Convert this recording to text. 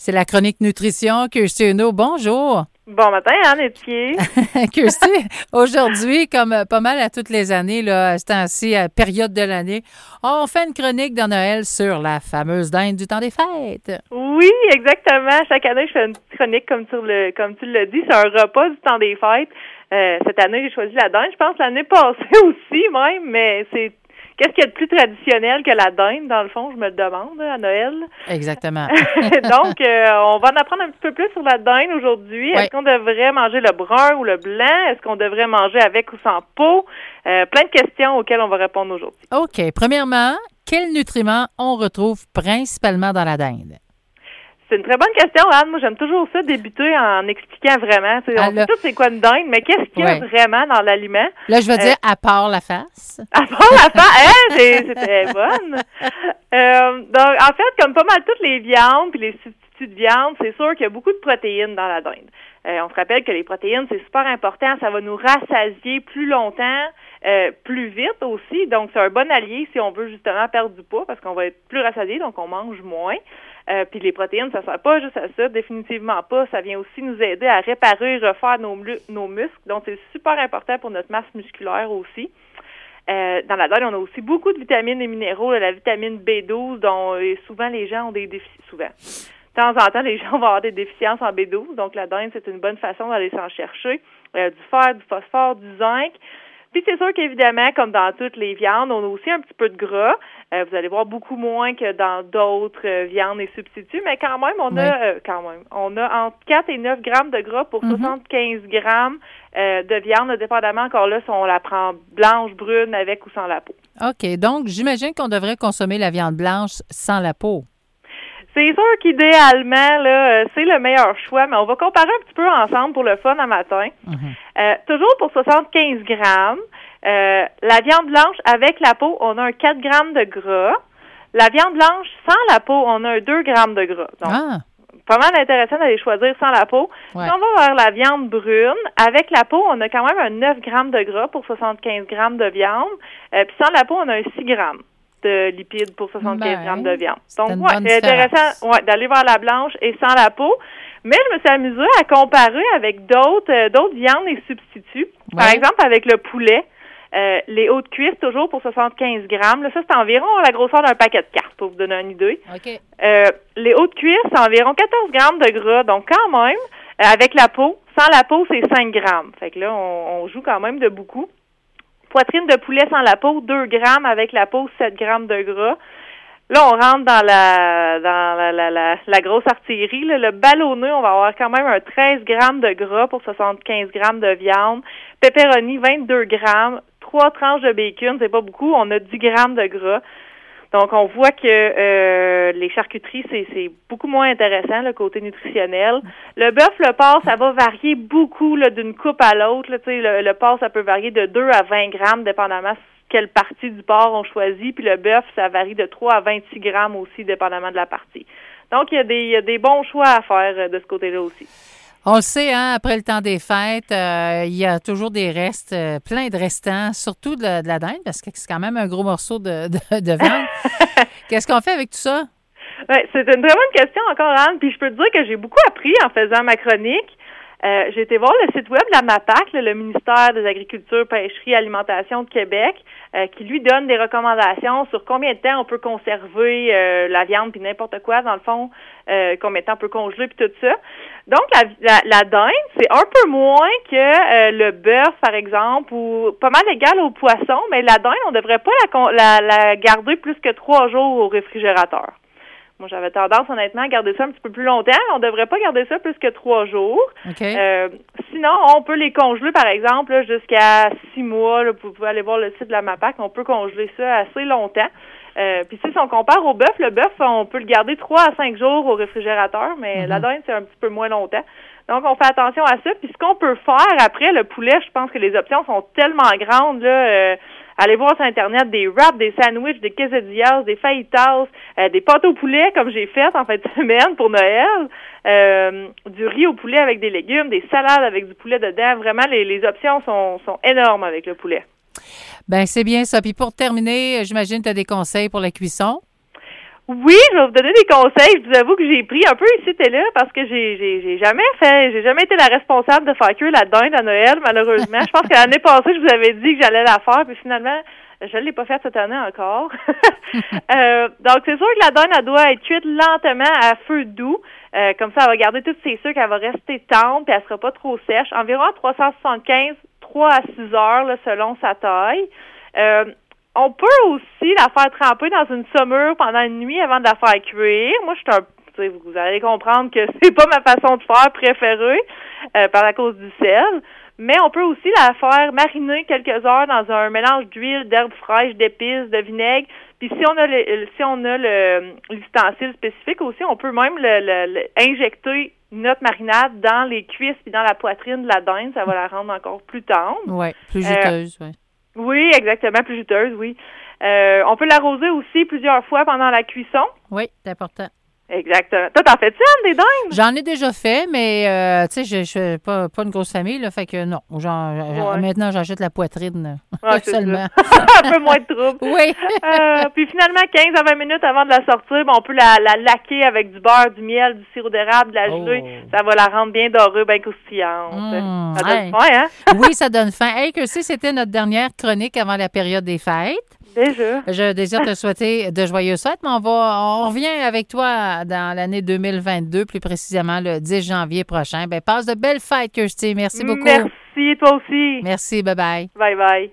C'est la chronique nutrition. Kirsty Uno, bonjour. Bon matin, Anne Etier. Kirsty, aujourd'hui, comme pas mal à toutes les années, là, à ce temps-ci, à période de l'année, on fait une chronique de Noël sur la fameuse dinde du temps des fêtes. Oui, exactement. Chaque année, je fais une petite chronique comme tu l'as dit. C'est un repas du temps des fêtes. Cette année, j'ai choisi la dinde. Je pense l'année passée aussi même, mais c'est... Qu'est-ce qu'il y a de plus traditionnel que la dinde, dans le fond, je me le demande, à Noël? Exactement. Donc, on va en apprendre un petit peu plus sur la dinde aujourd'hui. Oui. Est-ce qu'on devrait manger le brun ou le blanc? Est-ce qu'on devrait manger avec ou sans peau? Plein de questions auxquelles on va répondre aujourd'hui. OK. Premièrement, quels nutriments on retrouve principalement dans la dinde? C'est une très bonne question, Anne. Moi, j'aime toujours ça, débuter en expliquant vraiment. On sait tout c'est quoi une dinde, mais qu'est-ce qu'il y a vraiment dans l'aliment? Là, je veux dire, à part la face. À part la face, c'était bonne. Donc, en fait, comme pas mal toutes les viandes puis les substituts de viande, c'est sûr qu'il y a beaucoup de protéines dans la dinde. On se rappelle que les protéines, c'est super important. Ça va nous rassasier plus longtemps, plus vite aussi. Donc, c'est un bon allié si on veut justement perdre du poids parce qu'on va être plus rassasié, donc on mange moins. Puis les protéines, ça sert pas juste à ça, définitivement pas. Ça vient aussi nous aider à réparer et refaire nos muscles. Donc, c'est super important pour notre masse musculaire aussi. Dans la dinde, on a aussi beaucoup de vitamines et minéraux. La vitamine B12, dont souvent les gens ont des déficits. Souvent. De temps en temps, les gens vont avoir des déficiences en B12. Donc, la dinde, c'est une bonne façon d'aller s'en chercher. Du fer, du phosphore, du zinc. Puis c'est sûr qu'évidemment, comme dans toutes les viandes, on a aussi un petit peu de gras. Vous allez voir beaucoup moins que dans d'autres viandes et substituts, mais quand même, on a entre 4 et 9 grammes de gras pour 75 grammes de viande, dépendamment encore là si on la prend blanche, brune, avec ou sans la peau. OK. Donc, j'imagine qu'on devrait consommer la viande blanche sans la peau. C'est sûr qu'idéalement, là, c'est le meilleur choix, mais on va comparer un petit peu ensemble pour le fun à matin. Toujours pour 75 grammes, la viande blanche avec la peau, on a un 4 grammes de gras. La viande blanche sans la peau, on a un 2 grammes de gras. Donc, pas mal intéressant d'aller choisir sans la peau. Ouais. Si on va vers la viande brune, avec la peau, on a quand même un 9 grammes de gras pour 75 grammes de viande. Puis sans la peau, on a un 6 grammes de lipides pour 75 grammes de viande. Donc, c'est intéressant d'aller vers la blanche et sans la peau. Mais je me suis amusée à comparer avec d'autres viandes et substituts. Ouais. Par exemple, avec le poulet, les hauts de cuisse, toujours pour 75 grammes. Là, ça, c'est environ la grosseur d'un paquet de cartes, pour vous donner une idée. Okay. Les hauts de cuisse, c'est environ 14 grammes de gras. Donc, quand même, avec la peau, sans la peau, c'est 5 grammes. Fait que là, on joue quand même de beaucoup. Poitrine de poulet sans la peau, 2 grammes. Avec la peau, 7 grammes de gras. Là, on rentre dans la grosse artillerie. Là. Le ballonné, on va avoir quand même un 13 grammes de gras pour 75 grammes de viande. Pepperoni, 22 grammes. 3 tranches de bacon, c'est pas beaucoup. On a 10 grammes de gras. Donc, on voit que les charcuteries, c'est beaucoup moins intéressant, le côté nutritionnel. Le bœuf, le porc, ça va varier beaucoup là, d'une coupe à l'autre. Là. Le porc, ça peut varier de 2 à 20 grammes, dépendamment quelle partie du porc on choisit. Puis le bœuf, ça varie de 3 à 26 grammes aussi, dépendamment de la partie. Donc, il y a des bons choix à faire de ce côté-là aussi. On le sait, hein, après le temps des fêtes, il y a toujours des restes, plein de restants, surtout de la dinde, parce que c'est quand même un gros morceau de viande. Qu'est-ce qu'on fait avec tout ça? Ouais, c'est une très bonne question encore, Anne. Puis je peux te dire que j'ai beaucoup appris en faisant ma chronique. J'ai été voir le site web de la MAPAC, le ministère des Agricultures, Pêcheries et Alimentation de Québec, qui lui donne des recommandations sur combien de temps on peut conserver la viande puis n'importe quoi, dans le fond, combien de temps on peut congeler puis tout ça. Donc, la dinde, c'est un peu moins que le bœuf, par exemple, ou pas mal égal au poisson, mais la dinde, on devrait pas la garder plus que 3 jours au réfrigérateur. Moi, j'avais tendance, honnêtement, à garder ça un petit peu plus longtemps. On ne devrait pas garder ça plus que 3 jours. Okay. Sinon, on peut les congeler, par exemple, là, jusqu'à 6 mois. Là, vous pouvez aller voir le site de la MAPAC. On peut congeler ça assez longtemps. Puis si on compare au bœuf, le bœuf, on peut le garder 3 à 5 jours au réfrigérateur, mais la dinde, c'est un petit peu moins longtemps. Donc, on fait attention à ça. Puis ce qu'on peut faire après, le poulet, je pense que les options sont tellement grandes, là. Allez voir sur Internet des wraps, des sandwichs, des quesadillas, des fajitas, des pâtes au poulet, comme j'ai fait en fin de semaine pour Noël, du riz au poulet avec des légumes, des salades avec du poulet dedans. Vraiment, les options sont énormes avec le poulet. Ben c'est bien ça. Puis pour terminer, j'imagine que tu as des conseils pour la cuisson? Oui, je vais vous donner des conseils. Je vous avoue que j'ai pris un peu ici et là parce que j'ai jamais été la responsable de faire cuire la dinde à Noël, malheureusement. Je pense que l'année passée, je vous avais dit que j'allais la faire, puis finalement, je ne l'ai pas faite cette année encore. Donc, c'est sûr que la dinde, elle doit être cuite lentement à feu doux. Comme ça, elle va garder toutes ses sucres, elle va rester tendre, puis elle sera pas trop sèche. Environ 3 à 6 heures, là, selon sa taille. On peut aussi la faire tremper dans une saumure pendant une nuit avant de la faire cuire. Moi, vous allez comprendre que c'est pas ma façon de faire préférée par la cause du sel. Mais on peut aussi la faire mariner quelques heures dans un mélange d'huile, d'herbes fraîches, d'épices, de vinaigre. Puis si on a l'ustensile spécifique aussi, on peut même injecter notre marinade dans les cuisses puis dans la poitrine de la dinde. Ça va la rendre encore plus tendre. Oui, plus juteuse, oui. Oui, exactement, plus juteuse, oui. On peut l'arroser aussi plusieurs fois pendant la cuisson. Oui, c'est important. Exactement. Toi, t'en fais-tu, Anne, des dindes? J'en ai déjà fait, mais tu sais, je suis pas une grosse famille, là, fait que non. Maintenant, j'achète la poitrine seulement. Un peu moins de trouble. Oui. Puis finalement, 15 à 20 minutes avant de la sortir, on peut la laquer avec du beurre, du miel, du sirop d'érable, de la gelée. Ça va la rendre bien dorée, bien croustillante. Ça donne faim, hein? Oui, ça donne faim. Hey, que c'était notre dernière chronique avant la période des fêtes. Déjà. Je désire te souhaiter de joyeuses fêtes, mais on revient avec toi dans l'année 2022, plus précisément le 10 janvier prochain. Passe de belles fêtes, Kirsty. Merci beaucoup. Merci, toi aussi. Merci, bye-bye. Bye-bye.